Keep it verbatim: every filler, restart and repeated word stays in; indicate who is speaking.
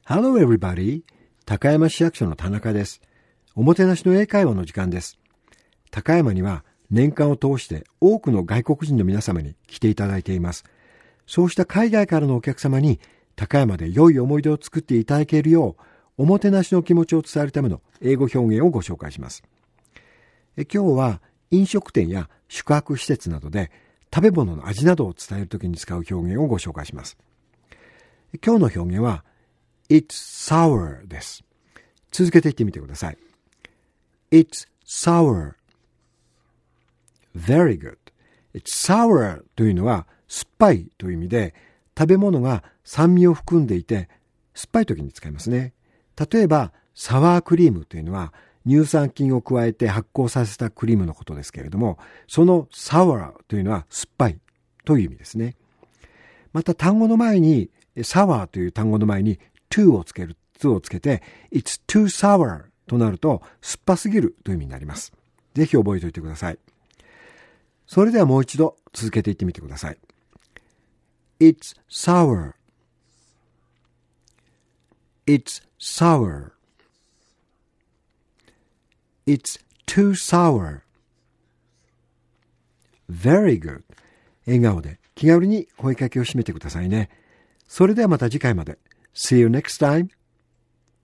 Speaker 1: Hello everybody! 高山市役所の田中です。おもてなしの英会話の時間です。高山には年間を通して多くの外国人の皆様に来ていただいています。そうした海外からのお客様に高山で良い思い出を作っていただけるよう、おもてなしの気持ちを伝えるための英語表現をご紹介します。え今日は飲食店や宿泊施設などで食べ物の味などを伝えるときに使う表現をご紹介します。今日の表現はIt's sour です。続けて言ってみてください。It's sour. Very good. It's sour というのは酸っぱいという意味で、食べ物が酸味を含んでいて酸っぱい時に使いますね。例えばサワークリームというのは乳酸菌を加えて発酵させたクリームのことですけれども、その sour というのは酸っぱいという意味ですね。また単語の前に sour という単語の前にto をつける、to をつけて It's too sour となると酸っぱすぎるという意味になります。ぜひ覚えておいてください。それではもう一度続けていってみてください。It's sour. It's sour. It's too sour. Very good. 笑顔で気軽に声かけを締めてくださいね。それではまた次回まで。See you next time.